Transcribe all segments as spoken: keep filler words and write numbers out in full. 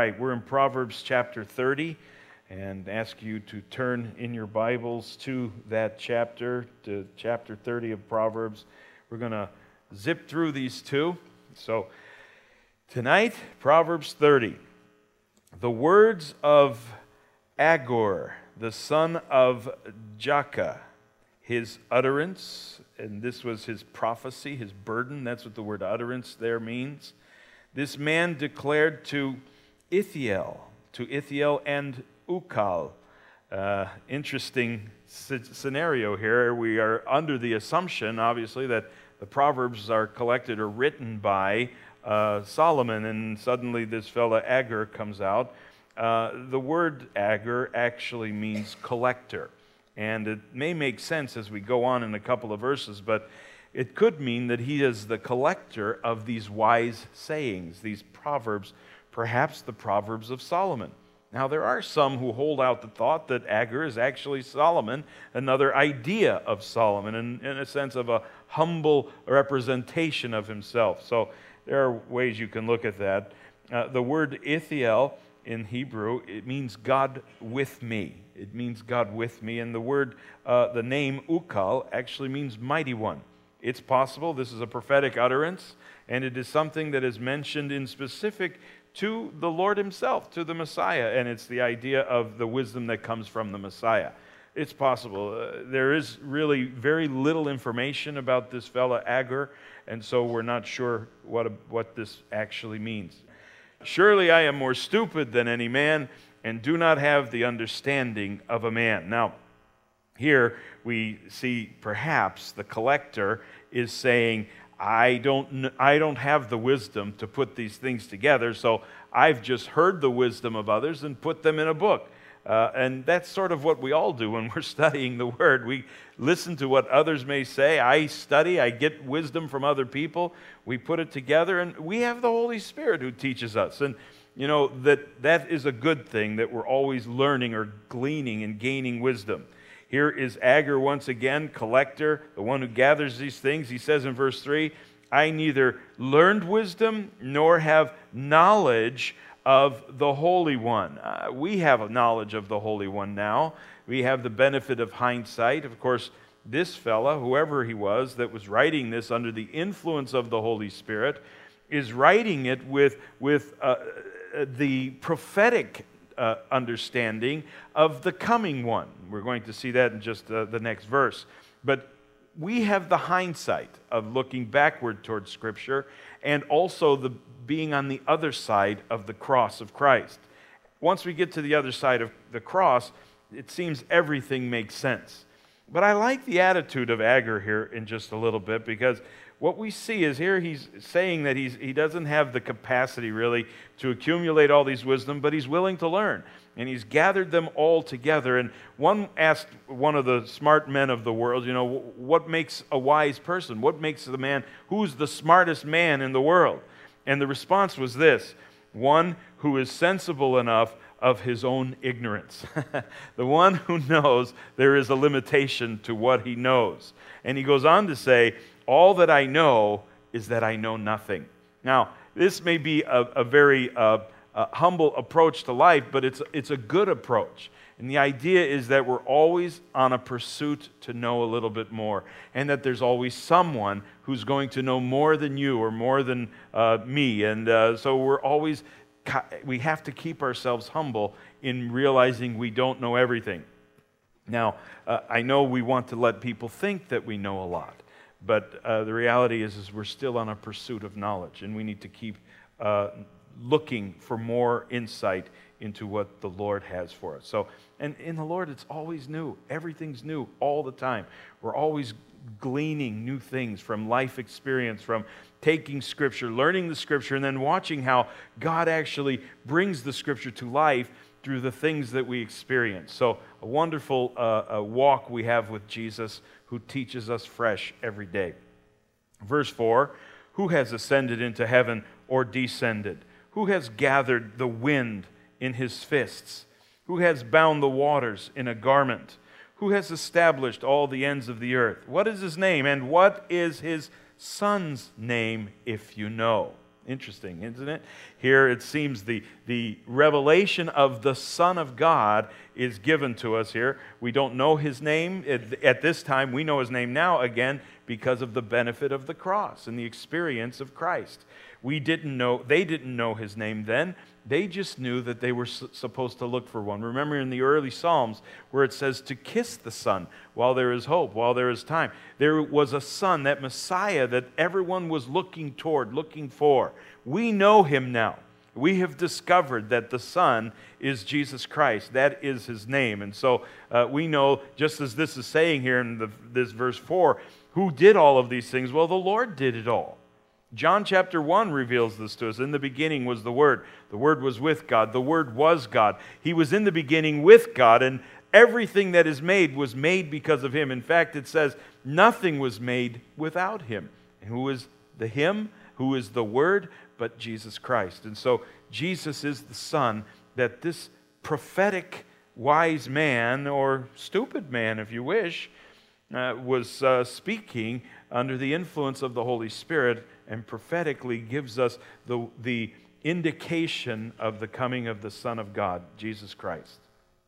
right, we're in Proverbs chapter thirty, and ask you to turn in your Bibles to that chapter, to chapter thirty of Proverbs. We're going to zip through these two. So tonight, Proverbs thirty. The words of Agur, the son of Jakeh, his utterance, and this was his prophecy, his burden. That's what the word utterance there means. This man declared to Ithiel, to Ithiel and Ukal. Uh, interesting c- scenario here. We are under the assumption, obviously, that the Proverbs are collected or written by uh, Solomon, and suddenly this fella Agur comes out. Uh, the word Agur actually means collector, and it may make sense as we go on in a couple of verses, but it could mean that he is the collector of these wise sayings, these proverbs, perhaps the Proverbs of Solomon. Now, there are some who hold out the thought that Agur is actually Solomon, another idea of Solomon, in, in a sense of a humble representation of himself. So there are ways you can look at that. Uh, the word Ithiel in Hebrew, it means God with me. It means God with me. And the word, uh, the name Ukal actually means mighty one. It's possible this is a prophetic utterance, and it is something that is mentioned in specific to the Lord himself, to the Messiah, and it's the idea of the wisdom that comes from the Messiah. It's possible. Uh, there is really very little information about this fella Agur, and so we're not sure what, what this actually means. Surely I am more stupid than any man, and do not have the understanding of a man. Now, here we see perhaps the collector is saying, I don't, I don't have the wisdom to put these things together, so I've just heard the wisdom of others and put them in a book. Uh, and that's sort of what we all do when we're studying the Word. We listen to what others may say. I study, I get wisdom from other people. We put it together, and we have the Holy Spirit who teaches us. And you know, that that is a good thing, that we're always learning or gleaning and gaining wisdom. Here is Agur once again, collector, the one who gathers these things. He says in verse three, I neither learned wisdom nor have knowledge of the Holy One. Uh, we have a knowledge of the Holy One now. We have the benefit of hindsight. Of course, this fella, whoever he was, that was writing this under the influence of the Holy Spirit, is writing it with, with uh, the prophetic Uh, understanding of the coming one. We're going to see that in just uh, the next verse. But we have the hindsight of looking backward towards Scripture, and also the being on the other side of the cross of Christ. Once we get to the other side of the cross, it seems everything makes sense. But I like the attitude of Agur here in just a little bit, because what we see is here he's saying that he's, he doesn't have the capacity really to accumulate all these wisdom, but he's willing to learn. And he's gathered them all together. And one asked one of the smart men of the world, you know, what makes a wise person? What makes the man, who's the smartest man in the world? And the response was this: one who is sensible enough of his own ignorance. The one who knows there is a limitation to what he knows. And he goes on to say, all that I know is that I know nothing. Now, this may be a, a very uh, uh, humble approach to life, but it's, it's a good approach. And the idea is that we're always on a pursuit to know a little bit more, and that there's always someone who's going to know more than you or more than uh, me. And uh, so we're always, we have to keep ourselves humble in realizing we don't know everything. Now, uh, I know we want to let people think that we know a lot. But uh, the reality is, is we're still on a pursuit of knowledge, and we need to keep uh, looking for more insight into what the Lord has for us. So, and in the Lord, it's always new. Everything's new all the time. We're always gleaning new things from life experience, from taking Scripture, learning the Scripture, and then watching how God actually brings the Scripture to life through the things that we experience. So, a wonderful uh, a walk we have with Jesus, who teaches us fresh every day. Verse four, who has ascended into heaven or descended? Who has gathered the wind in his fists? Who has bound the waters in a garment? Who has established all the ends of the earth? What is his name, and what is his son's name, if you know? Interesting, isn't it? Here it seems the, the revelation of the Son of God is given to us here. We don't know his name at, at this time. We know his name now, again, because of the benefit of the cross and the experience of Christ. We didn't know, they didn't know his name then. They just knew that they were su- supposed to look for one. Remember in the early Psalms where it says to kiss the Son while there is hope, while there is time. There was a Son, that Messiah that everyone was looking toward, looking for. We know him now. We have discovered that the Son is Jesus Christ. That is his name. And so uh, we know, just as this is saying here in the, this verse four, who did all of these things? Well, the Lord did it all. John chapter one reveals this to us. In the beginning was the Word. The Word was with God. The Word was God. He was in the beginning with God, and everything that is made was made because of him. In fact, it says nothing was made without him. And who is the him? Who is the Word? But Jesus Christ. And so Jesus is the Son that this prophetic wise man, or stupid man if you wish, uh, was uh, speaking under the influence of the Holy Spirit, and prophetically gives us the, the indication of the coming of the Son of God, Jesus Christ.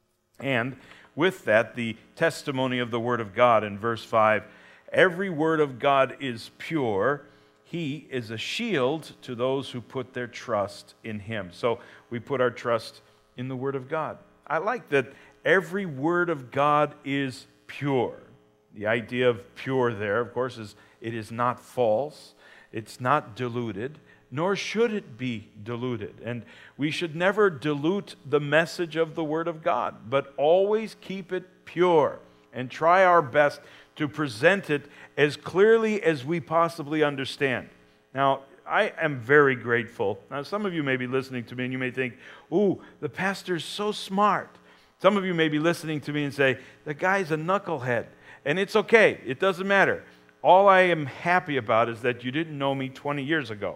And with that, the testimony of the Word of God in verse five, every word of God is pure. He is a shield to those who put their trust in him. So we put our trust in the Word of God. I like that every word of God is pure. The idea of pure there, of course, is it is not false. It's not diluted, nor should it be diluted. And we should never dilute the message of the Word of God, but always keep it pure and try our best to present it as clearly as we possibly understand. Now, I am very grateful. Now, some of you may be listening to me and you may think, ooh, the pastor's so smart. Some of you may be listening to me and say, the guy's a knucklehead. And it's okay. It doesn't matter. All I am happy about is that you didn't know me twenty years ago.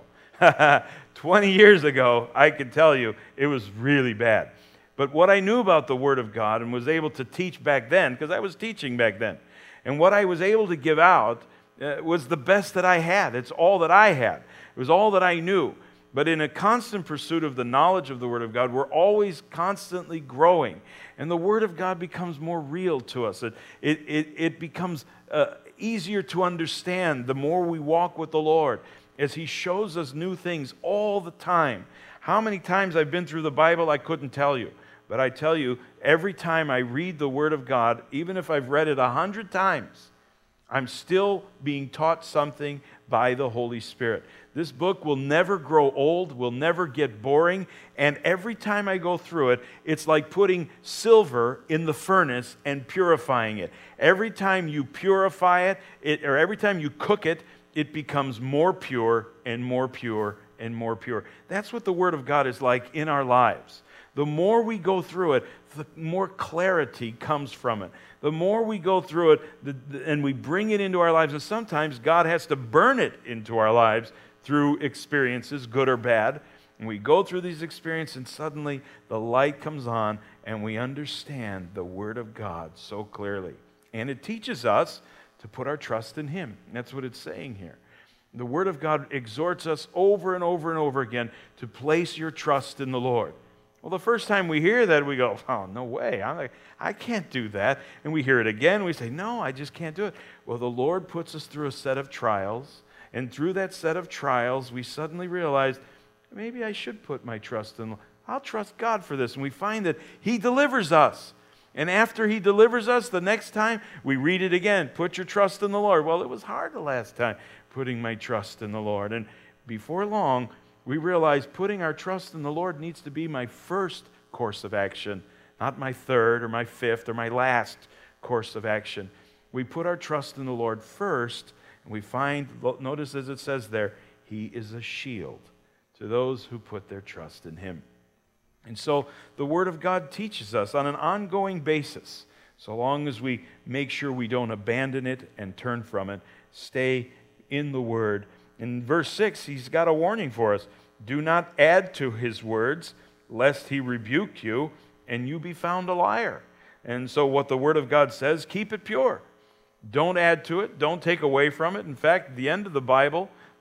twenty years ago, I can tell you, it was really bad. But what I knew about the Word of God and was able to teach back then, because I was teaching back then, and what I was able to give out uh, was the best that I had. It's all that I had. It was all that I knew. But in a constant pursuit of the knowledge of the Word of God, we're always constantly growing. And the Word of God becomes more real to us. It, it, it, it becomes uh, easier to understand the more we walk with the Lord as He shows us new things all the time. How many times I've been through the Bible, I couldn't tell you. But I tell you, every time I read the Word of God, even if I've read it a hundred times, I'm still being taught something by the Holy Spirit. This book will never grow old, will never get boring, and every time I go through it, it's like putting silver in the furnace and purifying it. Every time you purify it, it or every time you cook it, it becomes more pure and more pure and more pure. That's what the Word of God is like in our lives. The more we go through it, the more clarity comes from it. The more we go through it the, the, and we bring it into our lives, and sometimes God has to burn it into our lives through experiences, good or bad. And we go through these experiences and suddenly the light comes on and we understand the Word of God so clearly. And it teaches us to put our trust in Him. That's what it's saying here. The Word of God exhorts us over and over and over again to place your trust in the Lord. Well, the first time we hear that, we go, oh, no way, I'm like, I can't do that. And we hear it again, and we say, no, I just can't do it. Well, the Lord puts us through a set of trials, and through that set of trials, we suddenly realize, maybe I should put my trust in, I'll trust God for this. And we find that He delivers us. And after He delivers us, the next time, we read it again, put your trust in the Lord. Well, it was hard the last time, putting my trust in the Lord. And before long, we realize putting our trust in the Lord needs to be my first course of action, not my third or my fifth or my last course of action. We put our trust in the Lord first, and we find, notice as it says there, He is a shield to those who put their trust in Him. And so the Word of God teaches us on an ongoing basis, so long as we make sure we don't abandon it and turn from it, stay in the Word. In verse six, He's got a warning for us. Do not add to His words, lest He rebuke you, and you be found a liar. And so what the Word of God says, keep it pure. Don't add to it. Don't take away from it. In fact, the end of the Bible,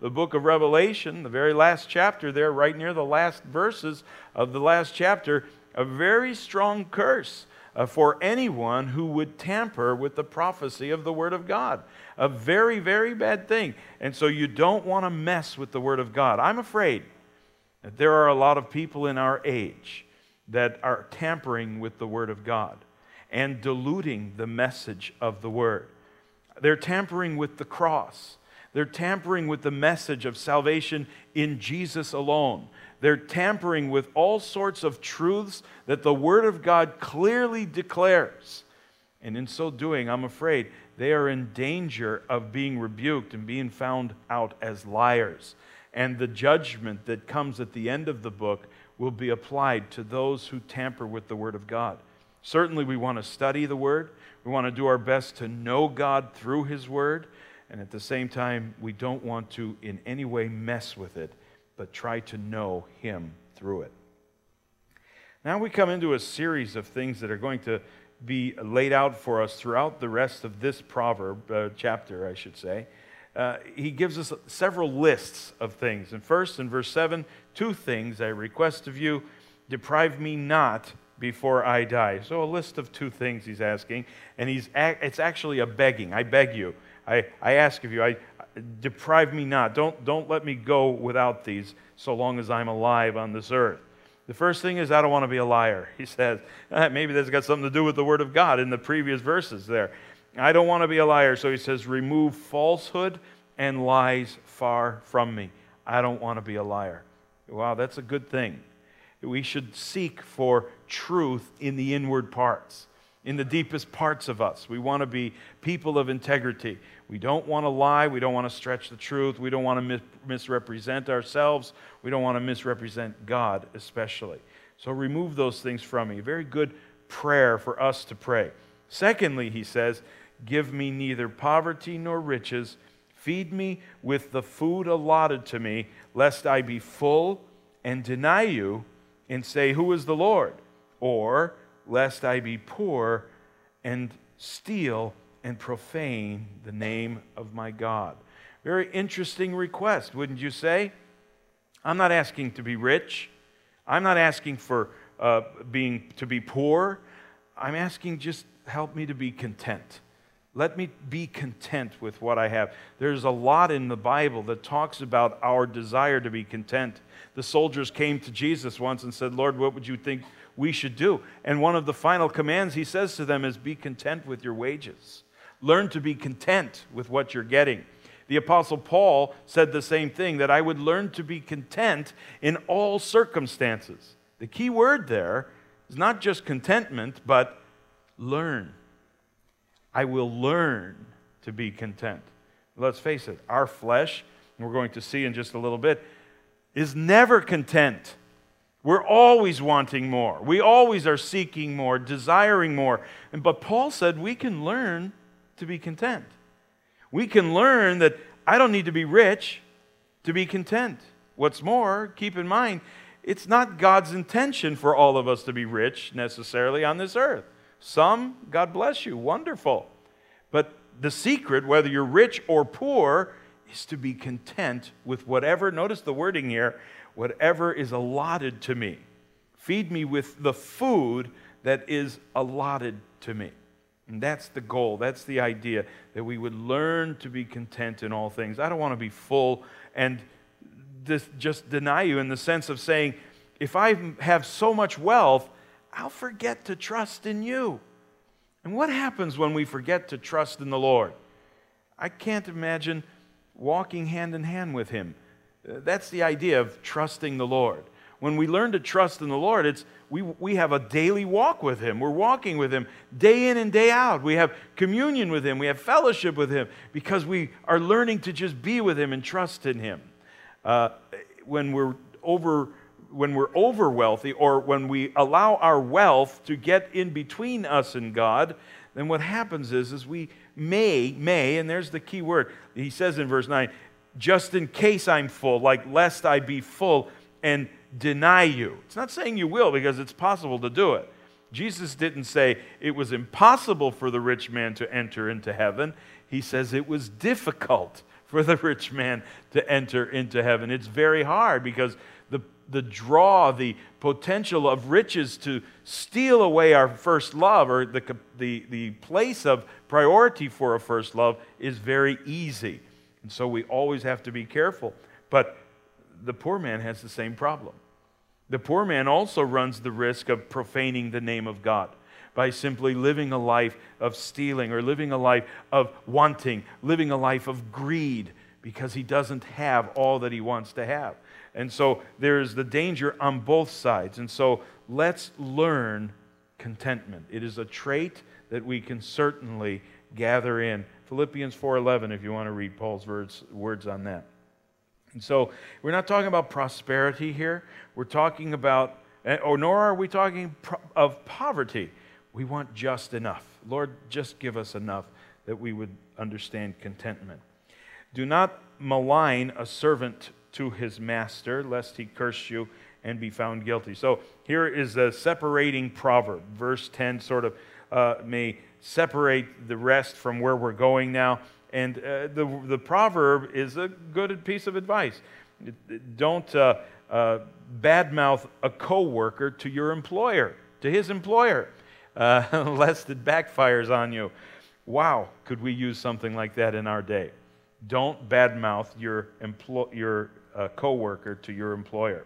the book of Revelation, the very last chapter there, right near the last verses of the last chapter, a very strong curse uh, for anyone who would tamper with the prophecy of the Word of God. A very, very bad thing. And so you don't want to mess with the Word of God. I'm afraid that there are a lot of people in our age that are tampering with the Word of God and diluting the message of the Word. They're tampering with the cross. They're tampering with the message of salvation in Jesus alone. They're tampering with all sorts of truths that the Word of God clearly declares. And in so doing, I'm afraid they are in danger of being rebuked and being found out as liars. And the judgment that comes at the end of the book will be applied to those who tamper with the Word of God. Certainly we want to study the Word. We want to do our best to know God through His Word. And at the same time, we don't want to in any way mess with it, but try to know Him through it. Now we come into a series of things that are going to be laid out for us throughout the rest of this proverb, uh, chapter, I should say. Uh, he gives us several lists of things. And first, in verse seven, two things I request of you, deprive me not before I die. So a list of two things he's asking, and he's it's actually a begging. I beg you. I, I ask of you, I deprive me not. Don't, don't let me go without these so long as I'm alive on this earth. The first thing is I don't want to be a liar. He says, eh, maybe that's got something to do with the Word of God in the previous verses there. I don't want to be a liar. So he says, remove falsehood and lies far from me. I don't want to be a liar. Wow, that's a good thing. We should seek for truth in the inward parts, in the deepest parts of us. We want to be people of integrity. We don't want to lie. We don't want to stretch the truth. We don't want to mis- misrepresent ourselves. We don't want to misrepresent God especially. So remove those things from me. A very good prayer for us to pray. Secondly, he says, give me neither poverty nor riches. Feed me with the food allotted to me, lest I be full and deny you and say, who is the Lord? Or lest I be poor and steal and profane the name of my God. Very interesting request, wouldn't you say? I'm not asking to be rich. I'm not asking for uh, being to be poor. I'm asking just help me to be content. Let me be content with what I have. There's a lot in the Bible that talks about our desire to be content. The soldiers came to Jesus once and said, Lord, what would you think we should do? And one of the final commands he says to them is, be content with your wages. Learn to be content with what you're getting. The Apostle Paul said the same thing, that I would learn to be content in all circumstances. The key word there is not just contentment, but learn. I will learn to be content. Let's face it, our flesh, and we're going to see in just a little bit, is never content. We're always wanting more. We always are seeking more, desiring more. And, but Paul said we can learn to be content. We can learn that I don't need to be rich to be content. What's more, keep in mind, it's not God's intention for all of us to be rich necessarily on this earth. Some, God bless you, wonderful. But the secret, whether you're rich or poor, is to be content with whatever, notice the wording here, whatever is allotted to me. Feed me with the food that is allotted to me. And that's the goal. That's the idea, that we would learn to be content in all things. I don't want to be full and just deny you in the sense of saying, if I have so much wealth, I'll forget to trust in you. And what happens when we forget to trust in the Lord? I can't imagine walking hand in hand with Him. That's the idea of trusting the Lord. When we learn to trust in the Lord, it's we, we have a daily walk with Him. We're walking with Him day in and day out. We have communion with Him. We have fellowship with Him because we are learning to just be with Him and trust in Him. Uh, when we're over, when we're over wealthy, or when we allow our wealth to get in between us and God, then what happens is, is we may, may, and there's the key word. He says in verse nine, just in case I'm full, like lest I be full and deny you. It's not saying you will, because it's possible to do it. Jesus didn't say it was impossible for the rich man to enter into heaven. He says it was difficult for the rich man to enter into heaven. It's very hard because the, the draw, the potential of riches to steal away our first love, or the, the, the place of priority for a first love, is very easy. And so we always have to be careful. But the poor man has the same problem. The poor man also runs the risk of profaning the name of God by simply living a life of stealing, or living a life of wanting, living a life of greed, because he doesn't have all that he wants to have. And so there's the danger on both sides. And so let's learn contentment. It is a trait that we can certainly gather in. Philippians four eleven, if you want to read Paul's words, words on that. And so we're not talking about prosperity here. We're talking about, or nor are we talking of poverty. We want just enough. Lord, just give us enough that we would understand contentment. Do not malign a servant to his master, lest he curse you and be found guilty. So here is a separating proverb. Verse ten sort of uh, may separate the rest from where we're going now. And uh, the, the proverb is a good piece of advice. Don't uh, uh, badmouth a co-worker to your employer, to his employer, uh, lest it backfires on you. Wow, could we use something like that in our day? Don't badmouth your, empl- your uh, co-worker to your employer.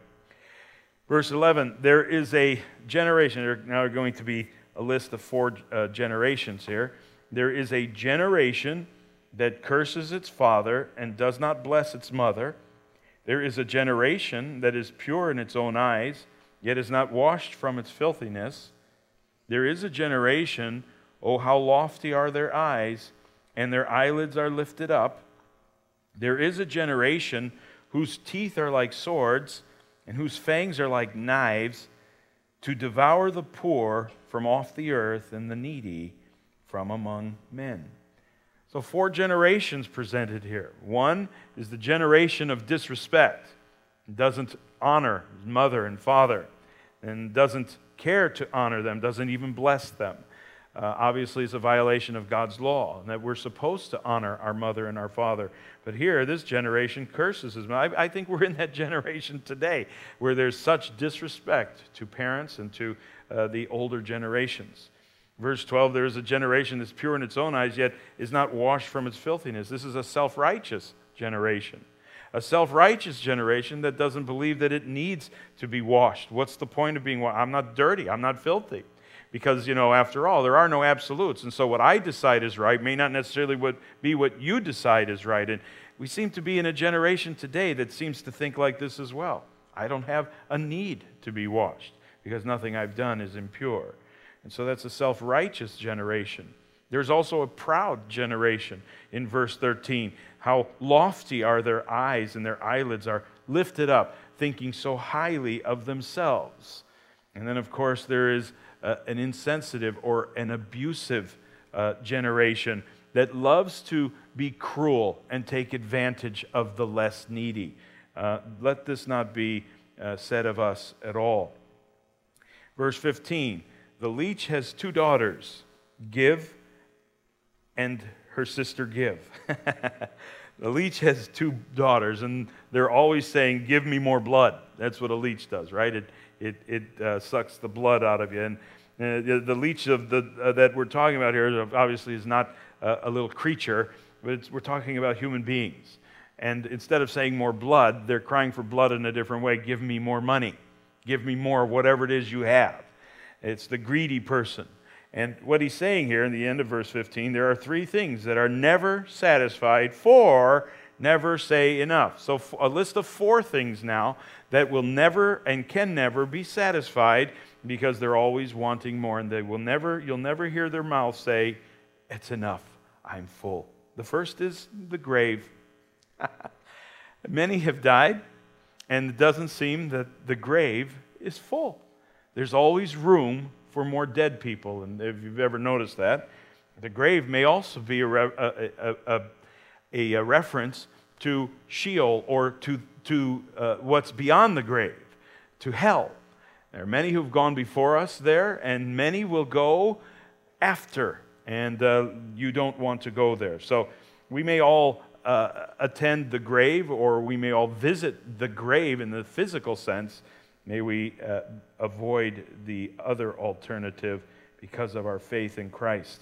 Verse eleven, there is a generation, there are now going to be a list of four uh, generations here. There is a generation that curses its father and does not bless its mother. There is a generation that is pure in its own eyes, yet is not washed from its filthiness. There is a generation, oh, how lofty are their eyes, and their eyelids are lifted up. There is a generation whose teeth are like swords, and whose fangs are like knives, to devour the poor from off the earth and the needy from among men. So four generations presented here. One is the generation of disrespect. Doesn't honor his mother and father, and doesn't care to honor them, doesn't even bless them. Uh, obviously, it's a violation of God's law, and that we're supposed to honor our mother and our father. But here, this generation curses his mother. I, I think we're in that generation today, where there's such disrespect to parents and to uh, the older generations. Verse twelve, there is a generation that's pure in its own eyes, yet is not washed from its filthiness. This is a self-righteous generation. A self-righteous generation that doesn't believe that it needs to be washed. What's the point of being washed? I'm not dirty. I'm not filthy. Because, you know, after all, there are no absolutes. And so what I decide is right may not necessarily be what you decide is right. And we seem to be in a generation today that seems to think like this as well. I don't have a need to be washed because nothing I've done is impure. And so that's a self-righteous generation. There's also a proud generation in verse thirteen. How lofty are their eyes, and their eyelids are lifted up, thinking so highly of themselves. And then, of course, there is uh, an insensitive or an abusive uh, generation that loves to be cruel and take advantage of the less needy. Uh, let this not be uh, said of us at all. Verse fifteen. The leech has two daughters, Give and her sister Give. The leech has two daughters, and they're always saying, give me more blood. That's what a leech does, right? It it, it uh, sucks the blood out of you. And uh, the, the leech of the, uh, that we're talking about here obviously is not uh, a little creature, but it's, we're talking about human beings. And instead of saying more blood, they're crying for blood in a different way. Give me more money. Give me more whatever it is you have. It's the greedy person. And what he's saying here in the end of verse fifteen, there are three things that are never satisfied, four never say enough. So a list of four things now that will never and can never be satisfied because they're always wanting more, and they will never, you'll never hear their mouth say, it's enough, I'm full. The first is the grave. Many have died, and it doesn't seem that the grave is full. There's always room for more dead people, and if you've ever noticed that, the grave may also be a, re- a, a, a, a, a reference to Sheol, or to, to uh, what's beyond the grave, to hell. There are many who've gone before us there, and many will go after, and uh, you don't want to go there. So we may all uh, attend the grave, or we may all visit the grave in the physical sense. May we uh, avoid the other alternative because of our faith in Christ.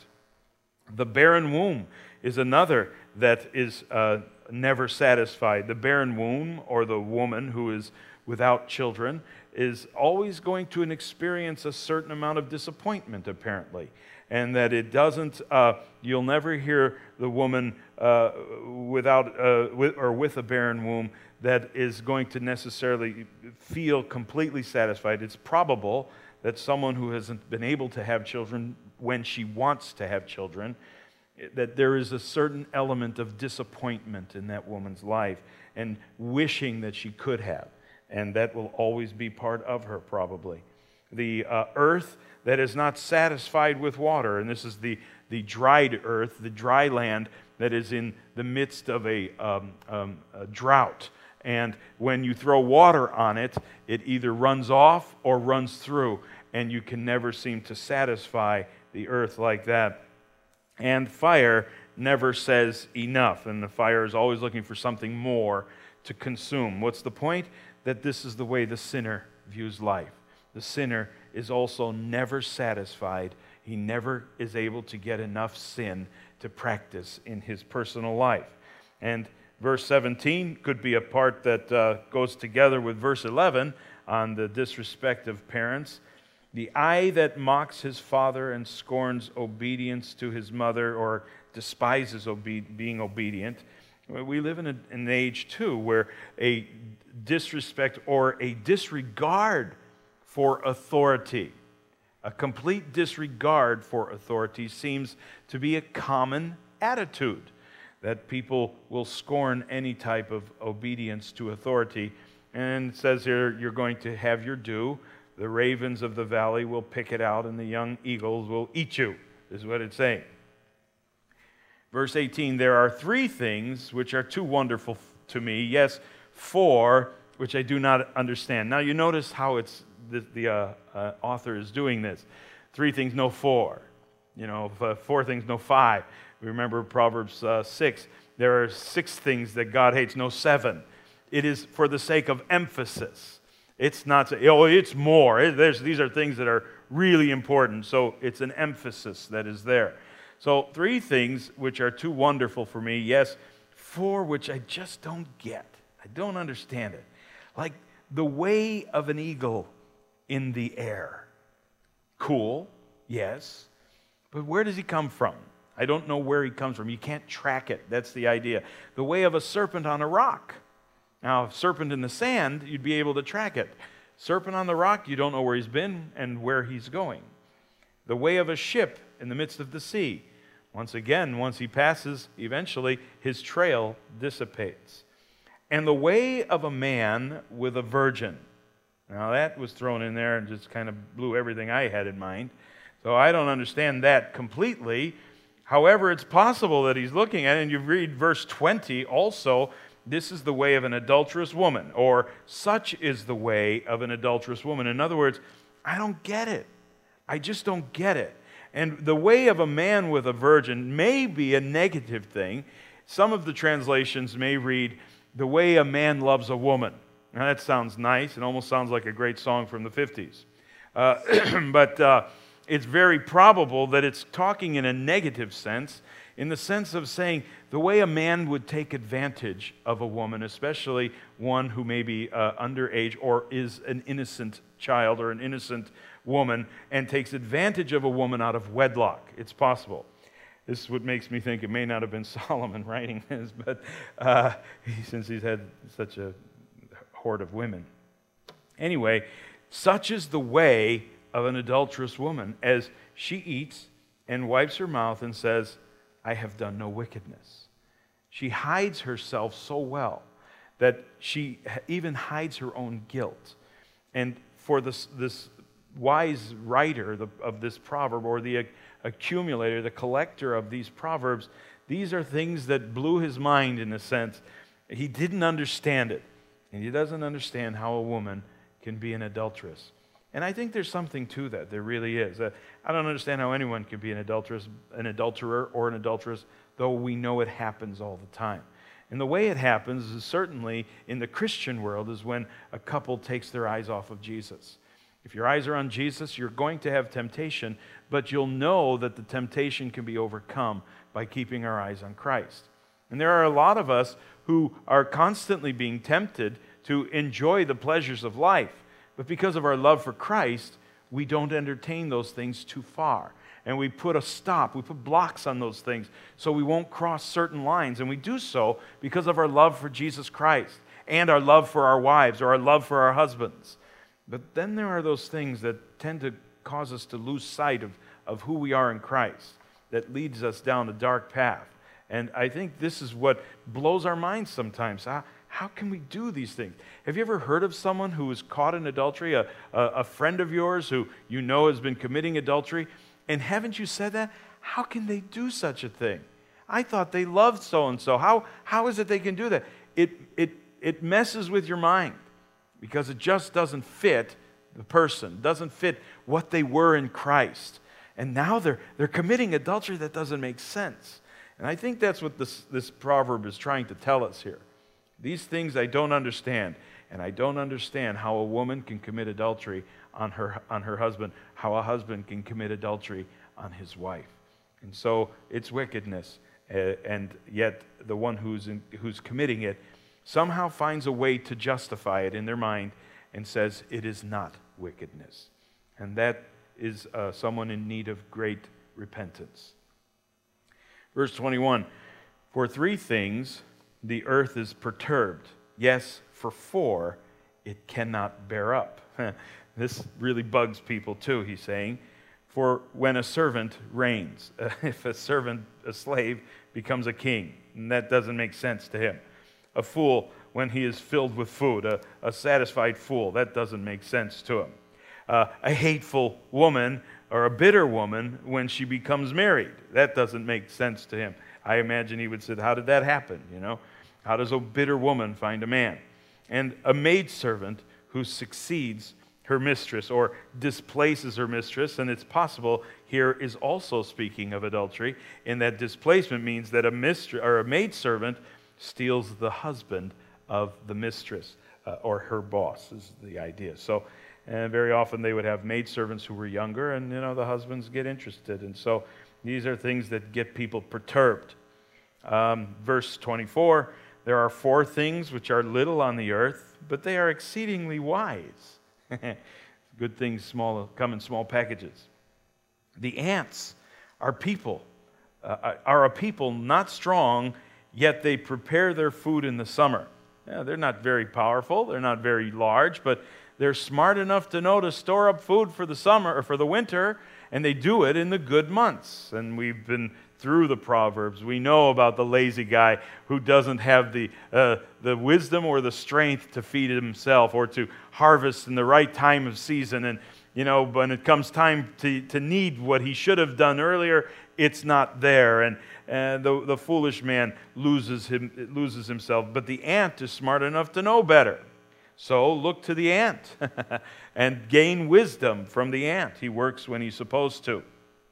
The barren womb is another that is uh, never satisfied. The barren womb, or the woman who is without children, is always going to experience a certain amount of disappointment, apparently. And that it doesn't, uh, you'll never hear the woman uh, without, uh, with, or with a barren womb that is going to necessarily feel completely satisfied. It's probable that someone who hasn't been able to have children when she wants to have children, that there is a certain element of disappointment in that woman's life and wishing that she could have. And that will always be part of her, probably. The uh, earth that is not satisfied with water, and this is the, the dried earth, the dry land that is in the midst of a, um, um, a drought. And when you throw water on it, it either runs off or runs through, and you can never seem to satisfy the earth like that. And fire never says enough, and the fire is always looking for something more to consume. What's the point? That this is the way the sinner views life. The sinner is also never satisfied. He never is able to get enough sin to practice in his personal life. And verse seventeen could be a part that uh, goes together with verse eleven on the disrespect of parents. The eye that mocks his father and scorns obedience to his mother, or despises obe- being obedient. We live in a, an age, too, where a disrespect or a disregard for authority, a complete disregard for authority, seems to be a common attitude, that people will scorn any type of obedience to authority. And it says here, you're going to have your due. The ravens of the valley will pick it out, and the young eagles will eat you, is what it's saying. Verse eighteen, there are three things which are too wonderful to me, yes, four which I do not understand. Now you notice how it's the, the uh, uh, author is doing this. Three things, no four. You know, four things, no five. We remember Proverbs uh, six. There are six things that God hates, no seven. It is for the sake of emphasis. It's not, oh, it's more. There's, these are things that are really important. So it's an emphasis that is there. So three things which are too wonderful for me. Yes, four which I just don't get. I don't understand it. Like the way of an eagle in the air. Cool, yes. But where does he come from? I don't know where he comes from. You can't track it. That's the idea. The way of a serpent on a rock. Now, serpent in the sand, you'd be able to track it. Serpent on the rock, you don't know where he's been and where he's going. The way of a ship in the midst of the sea. Once again, once he passes, eventually his trail dissipates. And the way of a man with a virgin. Now, that was thrown in there and just kind of blew everything I had in mind. So I don't understand that completely. However, it's possible that he's looking at it, and you read verse twenty also, this is the way of an adulterous woman, or such is the way of an adulterous woman. In other words, I don't get it. I just don't get it. And the way of a man with a virgin may be a negative thing. Some of the translations may read, the way a man loves a woman. Now that sounds nice. It almost sounds like a great song from the fifties. Uh, but uh, it's very probable that it's talking in a negative sense, in the sense of saying the way a man would take advantage of a woman, especially one who may be uh, underage or is an innocent child or an innocent woman, and takes advantage of a woman out of wedlock. It's possible. This is what makes me think it may not have been Solomon writing this, but uh, since he's had such a horde of women. Anyway, such is the way of an adulterous woman, as she eats and wipes her mouth and says, I have done no wickedness. She hides herself so well that she even hides her own guilt. And for this, this wise writer of this proverb, or the accumulator, the collector of these proverbs, these are things that blew his mind in a sense. He didn't understand it. And he doesn't understand how a woman can be an adulteress. And I think there's something to that. There really is. Uh, I don't understand how anyone can be an adulteress, an adulterer or an adulteress, though we know it happens all the time. And the way it happens is certainly in the Christian world is when a couple takes their eyes off of Jesus. If your eyes are on Jesus, you're going to have temptation, but you'll know that the temptation can be overcome by keeping our eyes on Christ. And there are a lot of us who are constantly being tempted to enjoy the pleasures of life, but because of our love for Christ, we don't entertain those things too far. And we put a stop, we put blocks on those things so we won't cross certain lines. And we do so because of our love for Jesus Christ and our love for our wives or our love for our husbands. But then there are those things that tend to cause us to lose sight of, of who we are in Christ, that leads us down a dark path. And I think this is what blows our minds sometimes. How, how can we do these things? Have you ever heard of someone who was caught in adultery, a, a, a friend of yours who you know has been committing adultery? And haven't you said that? How can they do such a thing? I thought they loved so-and-so. How, how is it they can do that? It, it, it messes with your mind because it just doesn't fit the person, doesn't fit what they were in Christ. And now they're, they're committing adultery that doesn't make sense. And I think that's what this, this proverb is trying to tell us here. These things I don't understand, and I don't understand how a woman can commit adultery on her, on her husband, how a husband can commit adultery on his wife. And so it's wickedness, uh, and yet the one who's, in, who's committing it somehow finds a way to justify it in their mind and says it is not wickedness. And that is uh, someone in need of great repentance. Verse twenty-one, for three things the earth is perturbed. Yes, for four it cannot bear up. This really bugs people too, he's saying. For when a servant reigns, if a servant, a slave, becomes a king, and that doesn't make sense to him. A fool when he is filled with food, a, a satisfied fool, that doesn't make sense to him. Uh, a hateful woman or a bitter woman when she becomes married, that doesn't make sense to him. I imagine he would say, how did that happen? You know, how does a bitter woman find a man? And a maidservant who succeeds her mistress or displaces her mistress, and it's possible here is also speaking of adultery, in that displacement means that a mistress or a maidservant steals the husband of the mistress uh, or her boss is the idea. So, and very often they would have maidservants who were younger, and you know the husbands get interested, and so these are things that get people perturbed. Um, verse twenty-four, there are four things which are little on the earth, but they are exceedingly wise. Good things small come in small packages. The ants are people, uh, are a people not strong, yet they prepare their food in the summer. Yeah, they're not very powerful, they're not very large, but they're smart enough to know to store up food for the summer or for the winter, and they do it in the good months. And we've been through the Proverbs. We know about the lazy guy who doesn't have the uh, the wisdom or the strength to feed himself or to harvest in the right time of season. And you know, when it comes time to, to need what he should have done earlier, it's not there. And and the, the foolish man loses him loses himself. But the ant is smart enough to know better. So look to the ant and gain wisdom from the ant. He works when he's supposed to.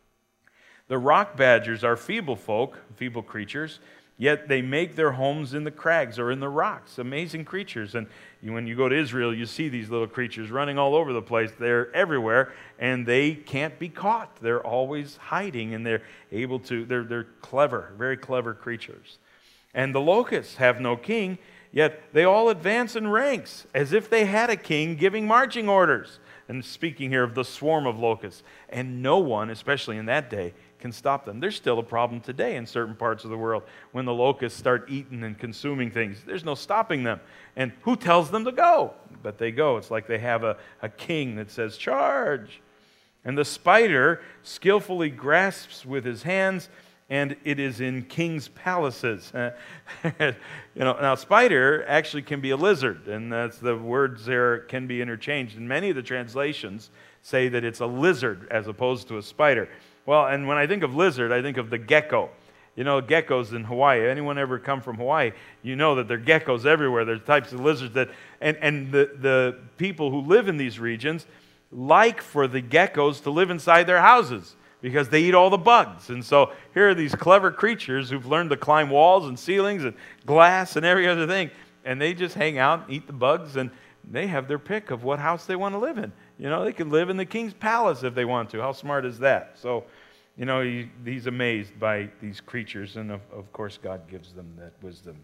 The rock badgers are feeble folk, feeble creatures, yet they make their homes in the crags or in the rocks. Amazing creatures. And you, when you go to Israel, you see these little creatures running all over the place. They're everywhere, and they can't be caught. They're always hiding, and they're able to, they're, they're clever, very clever creatures. And the locusts have no king, yet they all advance in ranks as if they had a king giving marching orders. And speaking here of the swarm of locusts. And no one, especially in that day, can stop them. There's still a problem today in certain parts of the world when the locusts start eating and consuming things. There's no stopping them. And who tells them to go? But they go. It's like they have a, a king that says, charge. And the spider skillfully grasps with his hands, and it is in kings' palaces. you know, now, spider actually can be a lizard, and that's the words there can be interchanged. And many of the translations say that it's a lizard as opposed to a spider. Well, and when I think of lizard, I think of the gecko. You know, geckos in Hawaii. Anyone ever come from Hawaii, you know that there are geckos everywhere. There's types of lizards that, and, and the, the people who live in these regions like for the geckos to live inside their houses. because they eat all the bugs. And so here are these clever creatures who've learned to climb walls and ceilings and glass and every other thing, and they just hang out and eat the bugs, and they have their pick of what house they want to live in. You know, they can live in the king's palace if they want to. How smart is that? So, you know, he, he's amazed by these creatures, and of, of course God gives them that wisdom.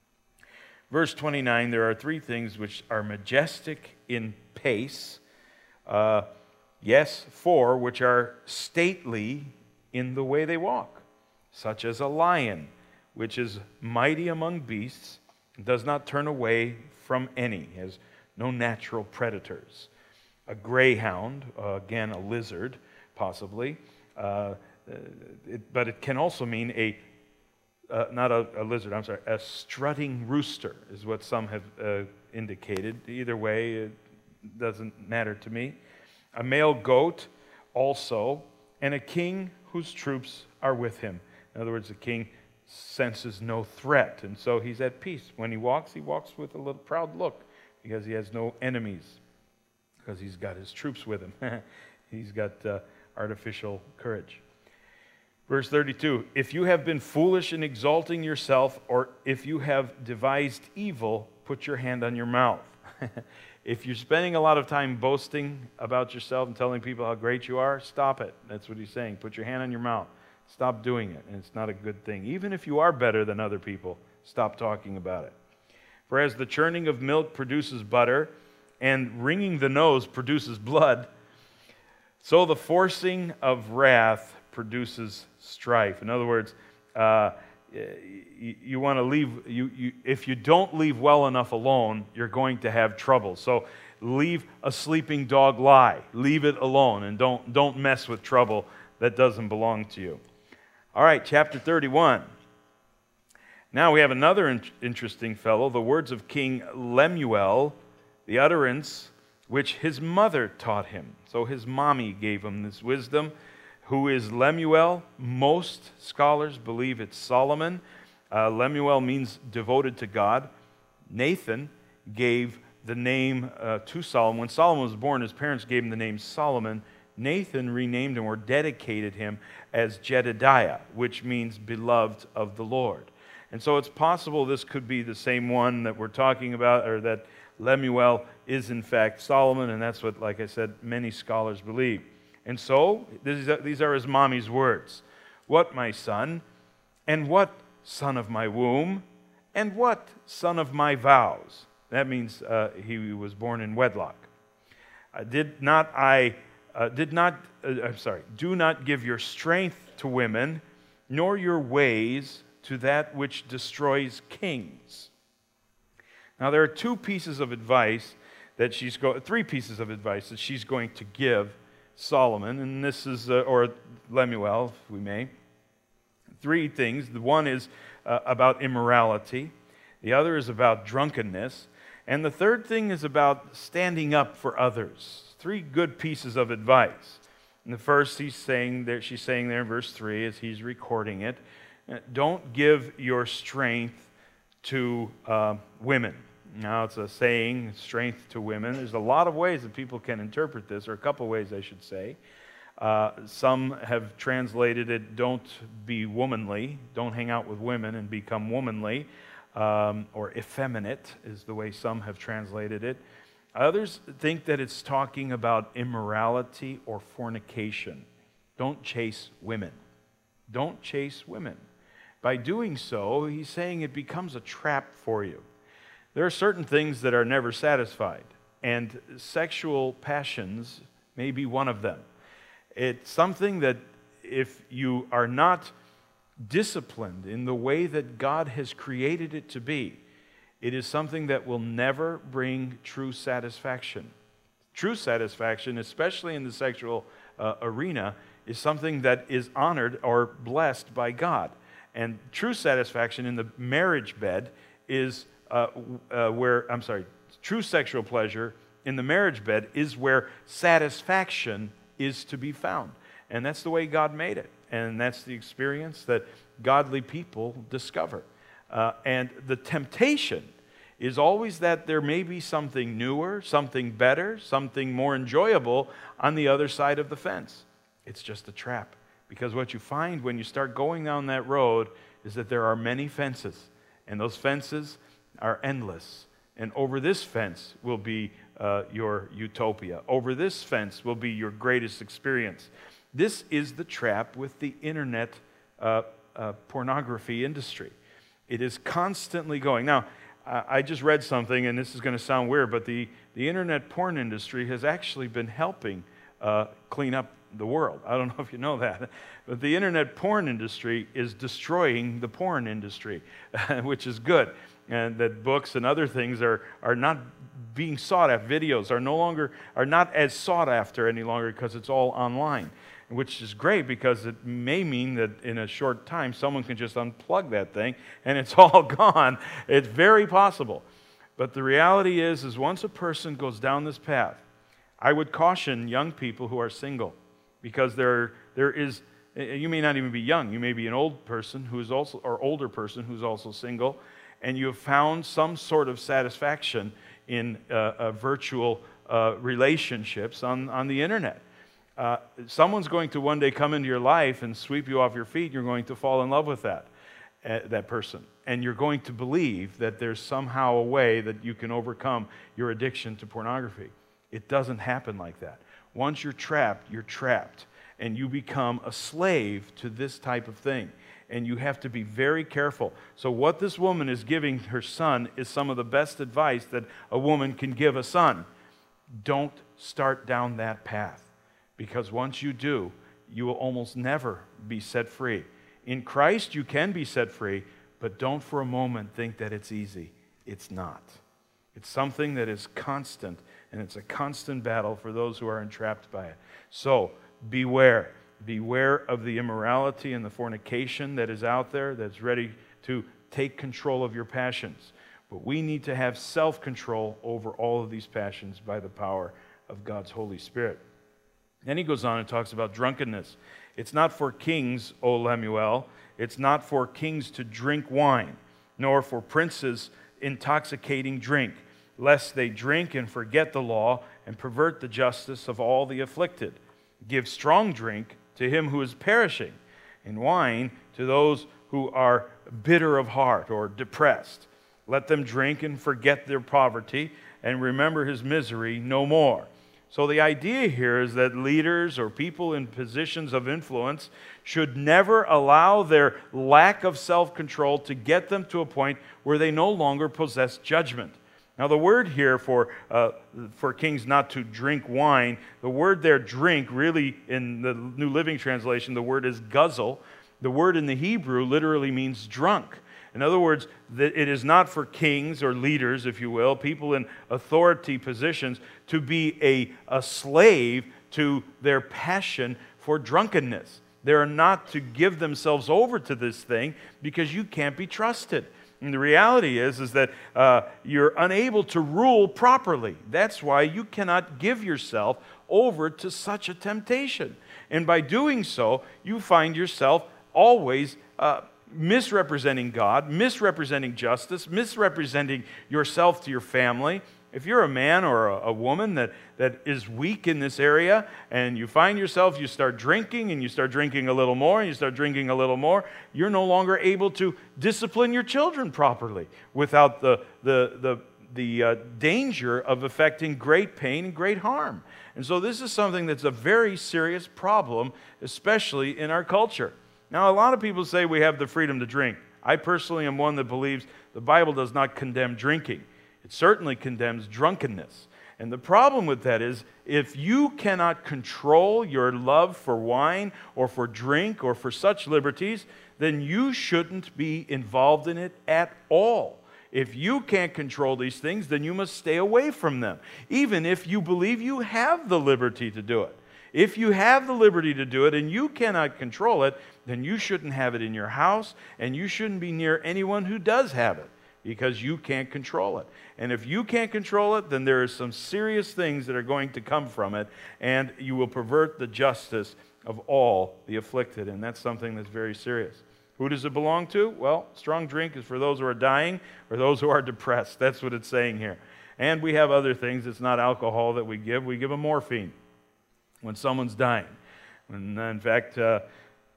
Verse twenty-nine, there are three things which are majestic in pace. Uh, yes, four which are stately in the way they walk, such as a lion, which is mighty among beasts, does not turn away from any, has no natural predators. A greyhound, uh, again a lizard, possibly, uh, it, but it can also mean a Uh, not a, a lizard, I'm sorry, a strutting rooster is what some have uh, indicated. Either way, it doesn't matter to me. A male goat also, and a king whose troops are with him. In other words, the king senses no threat, and so he's at peace. When he walks, he walks with a little proud look because he has no enemies, because he's got his troops with him. He's got uh, artificial courage. Verse thirty-two, if you have been foolish in exalting yourself, or if you have devised evil, put your hand on your mouth. If you're spending a lot of time boasting about yourself and telling people how great you are, stop it. That's what he's saying. Put your hand on your mouth. Stop doing it, and it's not a good thing. Even if you are better than other people, stop talking about it. For as the churning of milk produces butter, and wringing the nose produces blood, so the forcing of wrath produces strife. In other words, uh, you, you want to leave, you, you, if you don't leave well enough alone, you're going to have trouble. So leave a sleeping dog lie. Leave it alone, and don't, don't mess with trouble that doesn't belong to you. All right, chapter thirty-one. Now we have another in- interesting fellow, the words of King Lemuel, the utterance which his mother taught him. So his mommy gave him this wisdom. Who is Lemuel? Most scholars believe it's Solomon. Uh, Lemuel means devoted to God. Nathan gave the name uh, to Solomon. When Solomon was born, his parents gave him the name Solomon. Nathan renamed him or dedicated him as Jedediah, which means beloved of the Lord. And so it's possible this could be the same one that we're talking about, or that Lemuel is in fact Solomon, and that's what, like I said, many scholars believe. And so, these are his mommy's words. What, my son, and what, son of my womb, and what, son of my vows? That means uh, he was born in wedlock. Uh, did not I, uh, did not, uh, I'm sorry, do not give your strength to women, nor your ways to that which destroys kings. Now, there are two pieces of advice that she's going, three pieces of advice that she's going to give Solomon, and this is, uh, or Lemuel, if we may. Three things. The one is uh, about immorality. The other is about drunkenness. And the third thing is about standing up for others. Three good pieces of advice. And the first he's saying there, she's saying there in verse three, as he's recording it, don't give your strength to uh, women. Now, it's a saying, strength to women. There's a lot of ways that people can interpret this, or a couple ways, I should say. Uh, some have translated it, don't be womanly, don't hang out with women and become womanly, um, or effeminate is the way some have translated it. Others think that it's talking about immorality or fornication. Don't chase women. Don't chase women. By doing so, he's saying it becomes a trap for you. There are certain things that are never satisfied, and sexual passions may be one of them. It's something that if you are not disciplined in the way that God has created it to be, it is something that will never bring true satisfaction. True satisfaction, especially in the sexual uh, arena, is something that is honored or blessed by God. And true satisfaction in the marriage bed is Uh, uh, where, I'm sorry, true sexual pleasure in the marriage bed is where satisfaction is to be found. And that's the way God made it. And that's the experience that godly people discover. Uh, and the temptation is always that there may be something newer, something better, something more enjoyable on the other side of the fence. It's just a trap. Because what you find when you start going down that road is that there are many fences, and those fences are endless. And over this fence will be uh, your utopia. Over this fence will be your greatest experience. This is the trap with the internet uh, uh, pornography industry. It is constantly going. Now, I just read something, and this is going to sound weird, but the, the internet porn industry has actually been helping uh, clean up the world. I don't know if you know that, but the internet porn industry is destroying the porn industry, which is good. And that books and other things are, are not being sought after. Videos are no longer, are not as sought after any longer because it's all online, which is great because it may mean that in a short time someone can just unplug that thing and it's all gone. It's very possible. But the reality is, is once a person goes down this path, I would caution young people who are single, because there, there is, you may not even be young, you may be an old person who's also, or older person who's also single, and you have found some sort of satisfaction in uh, uh, virtual uh, relationships on, on the internet. Uh, someone's going to one day come into your life and sweep you off your feet. You're going to fall in love with that, uh, that person. And you're going to believe that there's somehow a way that you can overcome your addiction to pornography. It doesn't happen like that. Once you're trapped, you're trapped. And you become a slave to this type of thing. And you have to be very careful. So what this woman is giving her son is some of the best advice that a woman can give a son. Don't start down that path. Because once you do, you will almost never be set free. In Christ, you can be set free, but don't for a moment think that it's easy. It's not. It's something that is constant, and it's a constant battle for those who are entrapped by it. So, beware. Beware of the immorality and the fornication that is out there that's ready to take control of your passions. But we need to have self-control over all of these passions by the power of God's Holy Spirit. Then he goes on and talks about drunkenness. It's not for kings, O Lemuel. It's not for kings to drink wine, nor for princes intoxicating drink, lest they drink and forget the law and pervert the justice of all the afflicted. Give strong drink to him who is perishing, and wine to those who are bitter of heart or depressed. Let them drink and forget their poverty and remember his misery no more. So the idea here is that leaders or people in positions of influence should never allow their lack of self-control to get them to a point where they no longer possess judgment. Now the word here for, uh, for kings not to drink wine, the word there drink, really in the New Living Translation, the word is guzzle. The word in the Hebrew literally means drunk. In other words, that it is not for kings or leaders, if you will, people in authority positions, to be a, a slave to their passion for drunkenness. They are not to give themselves over to this thing because you can't be trusted. And the reality is, is that uh, you're unable to rule properly. That's why you cannot give yourself over to such a temptation. And by doing so, you find yourself always uh, misrepresenting God, misrepresenting justice, misrepresenting yourself to your family. If you're a man or a, a woman that, that is weak in this area, and you find yourself, you start drinking, and you start drinking a little more, and you start drinking a little more, you're no longer able to discipline your children properly without the, the, the, the uh, danger of affecting great pain and great harm. And so this is something that's a very serious problem, especially in our culture. Now, a lot of people say we have the freedom to drink. I personally am one that believes the Bible does not condemn drinking. It certainly condemns drunkenness. And the problem with that is, if you cannot control your love for wine or for drink or for such liberties, then you shouldn't be involved in it at all. If you can't control these things, then you must stay away from them, even if you believe you have the liberty to do it. If you have the liberty to do it and you cannot control it, then you shouldn't have it in your house, and you shouldn't be near anyone who does have it, because you can't control it. And if you can't control it, then there are some serious things that are going to come from it, and you will pervert the justice of all the afflicted, and that's something that's very serious. Who does it belong to? Well, strong drink is for those who are dying or those who are depressed. That's what it's saying here. And we have other things. It's not alcohol that we give. We give a morphine when someone's dying. And in fact, uh,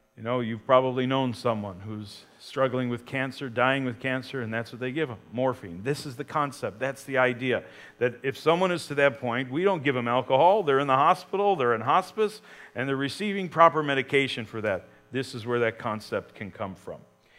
You know, you've probably known someone who's struggling with cancer, dying with cancer, and that's what they give them, morphine. This is the concept. That's the idea. That if someone is to that point, we don't give them alcohol. They're in the hospital, they're in hospice, and they're receiving proper medication for that. This is where that concept can come from.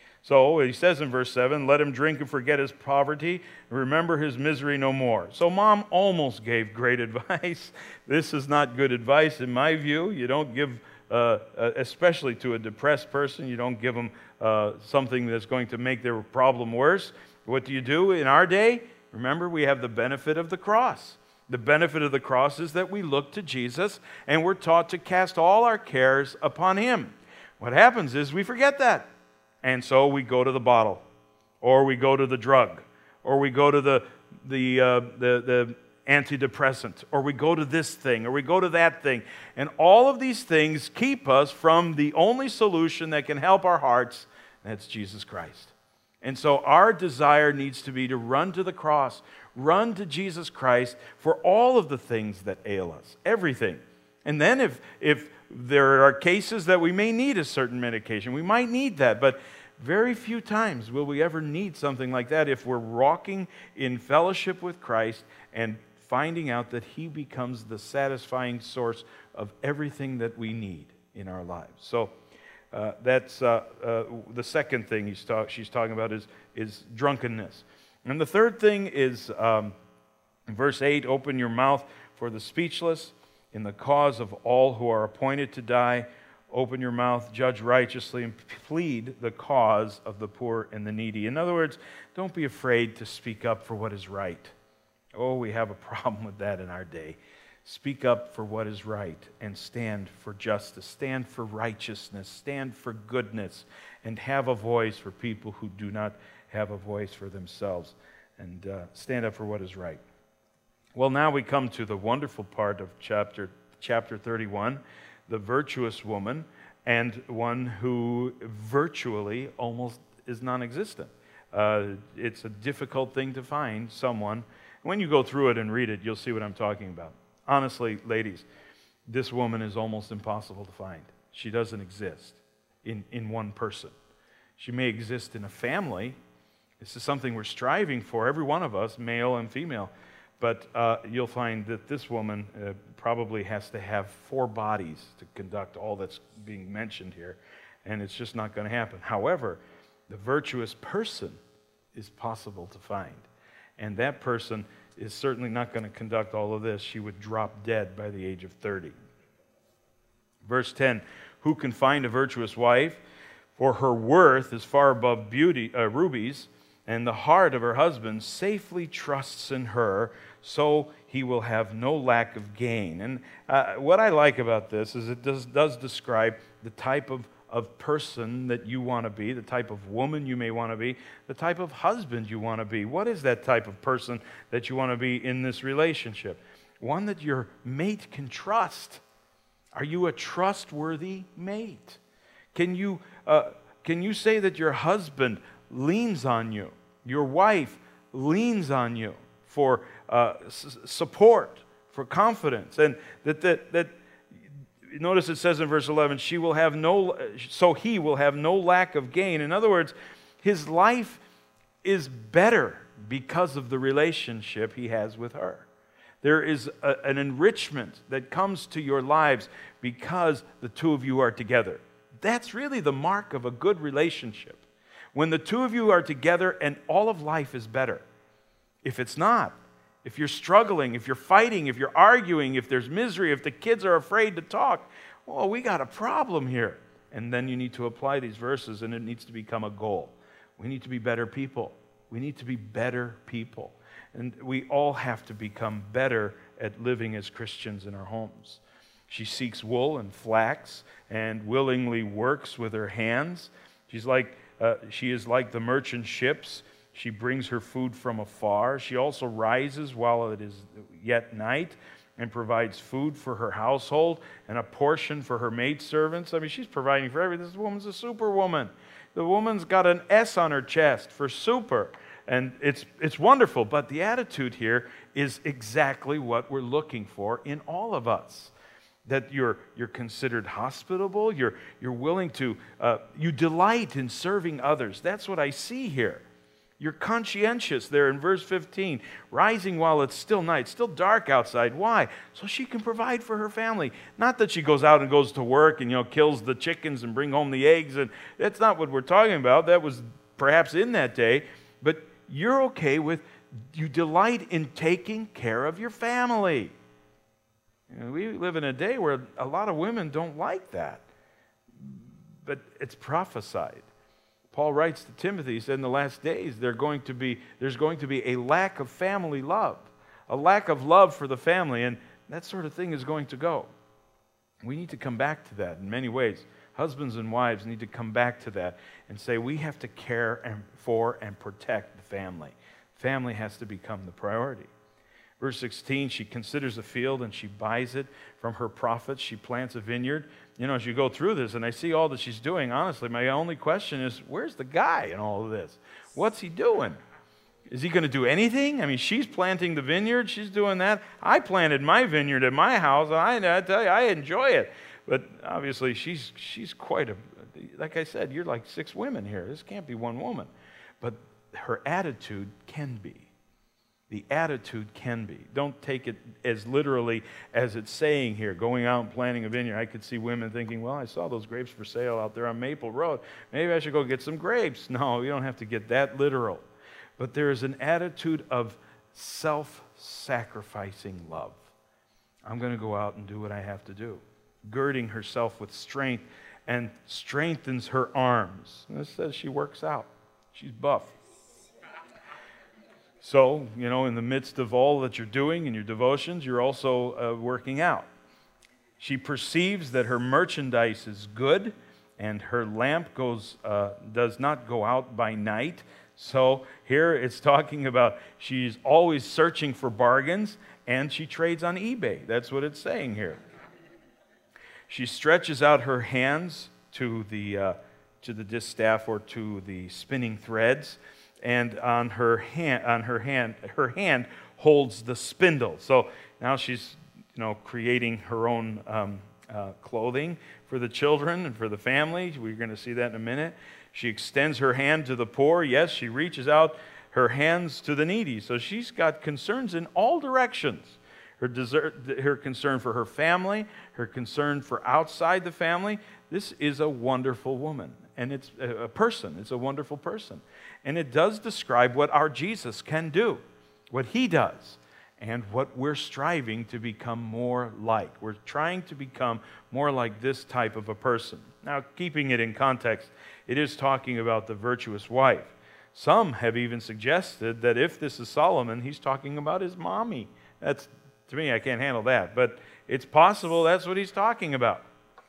So he says in verse seven, let him drink and forget his poverty, and remember his misery no more. So mom almost gave great advice. This is not good advice in my view. You don't give, uh, especially to a depressed person, you don't give them uh, something that's going to make their problem worse. What do you do in our day? Remember, we have the benefit of the cross. The benefit of the cross is that we look to Jesus, and we're taught to cast all our cares upon him. What happens is we forget that. And so we go to the bottle, or we go to the drug, or we go to the, the, uh, the, the antidepressant, or we go to this thing, or we go to that thing. And all of these things keep us from the only solution that can help our hearts, and that's Jesus Christ. And so our desire needs to be to run to the cross, run to Jesus Christ for all of the things that ail us, everything. And then if if there are cases that we may need a certain medication, we might need that, but very few times will we ever need something like that if we're walking in fellowship with Christ and finding out that he becomes the satisfying source of everything that we need in our lives. So uh, that's uh, uh, the second thing he's talk, she's talking about is, is drunkenness. And the third thing is um, verse eight, open your mouth for the speechless, in the cause of all who are appointed to die. Open your mouth, judge righteously, and plead the cause of the poor and the needy. In other words, don't be afraid to speak up for what is right. Oh, we have a problem with that in our day. Speak up for what is right and stand for justice, stand for righteousness, stand for goodness, and have a voice for people who do not have a voice for themselves, and uh, stand up for what is right. Well, now we come to the wonderful part of chapter chapter thirty-one, the virtuous woman, and one who virtually almost is non-existent. Uh, it's a difficult thing to find someone. When you go through it and read it, you'll see what I'm talking about. Honestly, ladies, this woman is almost impossible to find. She doesn't exist in, in one person. She may exist in a family. This is something we're striving for, every one of us, male and female. But uh, you'll find that this woman uh, probably has to have four bodies to conduct all that's being mentioned here, and it's just not going to happen. However, the virtuous person is possible to find, and that person is certainly not going to conduct all of this. She would drop dead by the age of thirty. Verse ten, who can find a virtuous wife? For her worth is far above beauty, uh, rubies, and the heart of her husband safely trusts in her, so he will have no lack of gain. And uh, what I like about this is it does, does describe the type of, of person that you want to be, the type of woman you may want to be, the type of husband you want to be. What is that type of person that you want to be in this relationship? One that your mate can trust. Are you a trustworthy mate? Can you, uh, can you say that your husband leans on you, your wife leans on you for uh, s- support, for confidence, and that, that that notice it says in verse eleven, she will have no, so he will have no lack of gain. In other words, his life is better because of the relationship he has with her. There is a, an enrichment that comes to your lives because the two of you are together. That's really the mark of a good relationship. When the two of you are together and all of life is better. If it's not, if you're struggling, if you're fighting, if you're arguing, if there's misery, if the kids are afraid to talk, well, we got a problem here. And then you need to apply these verses, and it needs to become a goal. We need to be better people. We need to be better people. And we all have to become better at living as Christians in our homes. She seeks wool and flax and willingly works with her hands. She's like, uh, she is like the merchant ships. She brings her food from afar. She also rises while it is yet night and provides food for her household and a portion for her maidservants. I mean, she's providing for everything. This woman's a superwoman. The woman's got an S on her chest for super. And it's it's wonderful, but the attitude here is exactly what we're looking for in all of us. that you're, you're considered hospitable, you're, you're willing to, uh, you delight in serving others. That's what I see here. You're conscientious there in verse fifteen, rising while it's still night, still dark outside. Why? So she can provide for her family. Not that she goes out and goes to work and, you know, kills the chickens and bring home the eggs. And that's not what we're talking about. That was perhaps in that day. But you're okay with, you delight in taking care of your family. You know, we live in a day where a lot of women don't like that. But it's prophesied. Paul writes to Timothy, he said, in the last days, there going to be, there's going to be a lack of family love, a lack of love for the family, and that sort of thing is going to go. We need to come back to that in many ways. Husbands and wives need to come back to that and say, we have to care and for and protect the family. Family has to become the priority. Verse sixteen, she considers a field and she buys it from her profits. She plants a vineyard. You know, as you go through this and I see all that she's doing, honestly, my only question is, where's the guy in all of this? What's he doing? Is he going to do anything? I mean, she's planting the vineyard. She's doing that. I planted my vineyard at my house. I, I tell you, I enjoy it. But obviously, she's she's quite a, like I said, you're like six women here. This can't be one woman. But her attitude can be. The attitude can be. Don't take it as literally as it's saying here, going out and planting a vineyard. I could see women thinking, well, I saw those grapes for sale out there on Maple Road. Maybe I should go get some grapes. No, you don't have to get that literal. But there is an attitude of self-sacrificing love. I'm going to go out and do what I have to do. Girding herself with strength and strengthens her arms. And it says she works out. She's buff. So, you know, in the midst of all that you're doing in your devotions, you're also uh, working out. She perceives that her merchandise is good, and her lamp goes uh, does not go out by night. So here it's talking about she's always searching for bargains, and she trades on eBay. That's what it's saying here. She stretches out her hands to the uh, to the distaff or to the spinning threads. And on her hand, on her hand, her hand holds the spindle. So now she's, you know, creating her own um, uh, clothing for the children and for the family. We're going to see that in a minute. She extends her hand to the poor. Yes, she reaches out her hands to the needy. So she's got concerns in all directions. Her desert, her concern for her family, her concern for outside the family. This is a wonderful woman. And it's a person. It's a wonderful person. And it does describe what our Jesus can do, what he does, and what we're striving to become more like. We're trying to become more like this type of a person. Now, keeping it in context, it is talking about the virtuous wife. Some have even suggested that if this is Solomon, he's talking about his mommy. That's, to me, I can't handle that. But it's possible that's what he's talking about.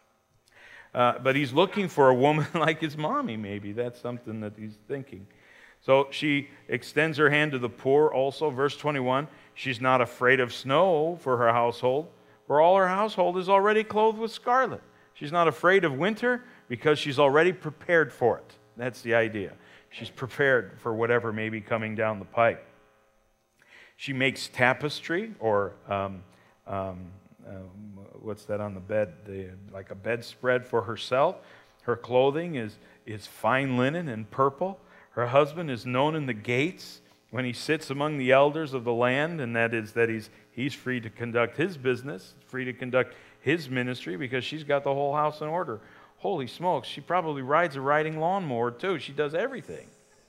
Uh, but he's looking for a woman like his mommy, maybe. That's something that he's thinking. So she extends her hand to the poor also. Verse twenty-one, she's not afraid of snow for her household, for all her household is already clothed with scarlet. She's not afraid of winter because she's already prepared for it. That's the idea. She's prepared for whatever may be coming down the pipe. She makes tapestry or... Um, um, Um, what's that on the bed? The, like a bedspread for herself. Her clothing is, is fine linen and purple. Her husband is known in the gates when he sits among the elders of the land, and that is that he's, he's free to conduct his business, free to conduct his ministry because she's got the whole house in order. Holy smokes, she probably rides a riding lawnmower too. She does everything.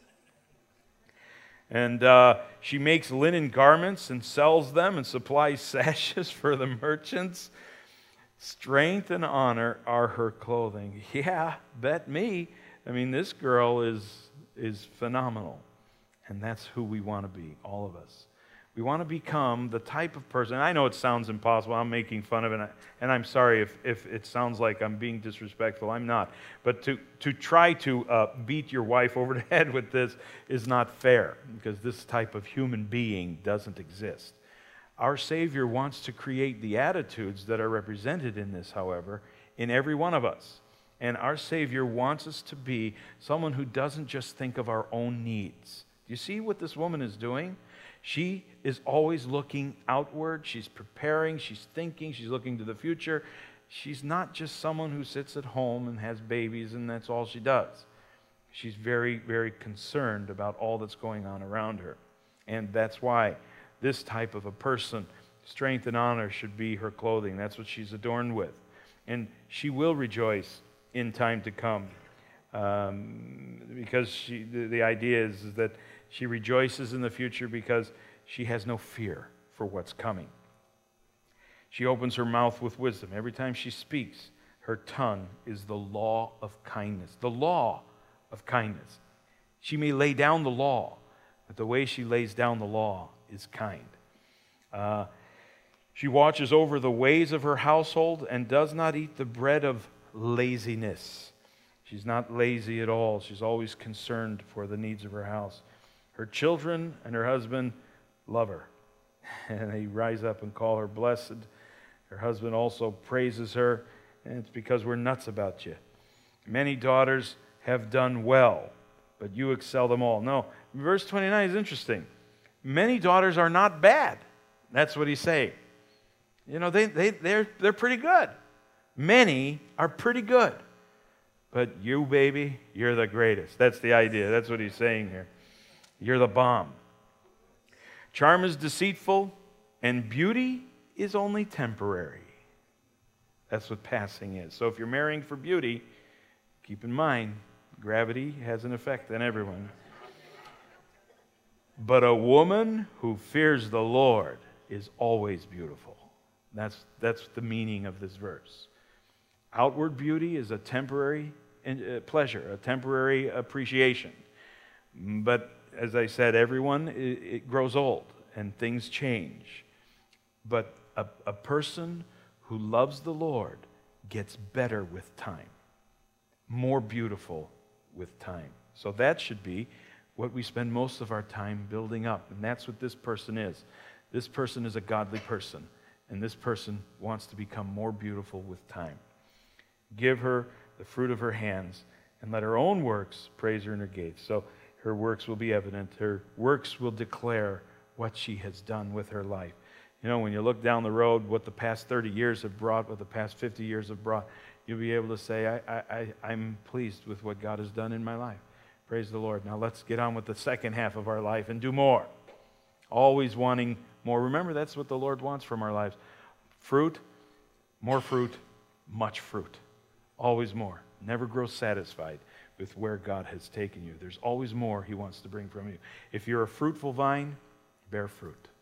And uh, she makes linen garments and sells them and supplies sashes for the merchants. Strength and honor are her clothing. Yeah, bet me. I mean, this girl is, is phenomenal. And that's who we want to be, all of us. We want to become the type of person. I know it sounds impossible. I'm making fun of it. And I'm sorry if, if it sounds like I'm being disrespectful. I'm not. But to, to try to uh, beat your wife over the head with this is not fair, because this type of human being doesn't exist. Our Savior wants to create the attitudes that are represented in this, however, in every one of us. And our Savior wants us to be someone who doesn't just think of our own needs. Do you see what this woman is doing? She is always looking outward. She's preparing. She's thinking. She's looking to the future. She's not just someone who sits at home and has babies and that's all she does. She's very, very concerned about all that's going on around her. And that's why this type of a person, strength and honor should be her clothing. That's what she's adorned with. And she will rejoice in time to come. Um, because she, the, the idea is, is that she rejoices in the future because she has no fear for what's coming. She opens her mouth with wisdom. Every time she speaks, her tongue is the law of kindness. The law of kindness. She may lay down the law, but the way she lays down the law is kind. Uh, she watches over the ways of her household and does not eat the bread of laziness. She's not lazy at all. She's always concerned for the needs of her house. Her children and her husband love her, and they rise up and call her blessed. Her husband also praises her, and it's because we're nuts about you. Many daughters have done well, but you excel them all. No, verse twenty-nine is interesting. Many daughters are not bad. That's what he's saying. You know, they, they, they're, they're pretty good. Many are pretty good. But you, baby, you're the greatest. That's the idea. That's what he's saying here. You're the bomb. Charm is deceitful, and beauty is only temporary. That's what passing is. So if you're marrying for beauty, keep in mind, gravity has an effect on everyone. But a woman who fears the Lord is always beautiful. That's, that's the meaning of this verse. Outward beauty is a temporary pleasure, a temporary appreciation. But as I said, everyone, it, it grows old and things change. But a, a person who loves the Lord gets better with time, more beautiful with time. So that should be what we spend most of our time building up. And that's what this person is. This person is a godly person, and this person wants to become more beautiful with time. Give her the fruit of her hands, and let her own works praise her in her gates. So her works will be evident. Her works will declare what she has done with her life. You know, when you look down the road, what the past thirty years have brought, what the past fifty years have brought, you'll be able to say, I, I, I, I'm pleased with what God has done in my life. Praise the Lord. Now let's get on with the second half of our life and do more. Always wanting more. Remember, that's what the Lord wants from our lives. Fruit, more fruit, much fruit. Always more. Never grow satisfied with where God has taken you. There's always more He wants to bring from you. If you're a fruitful vine, bear fruit.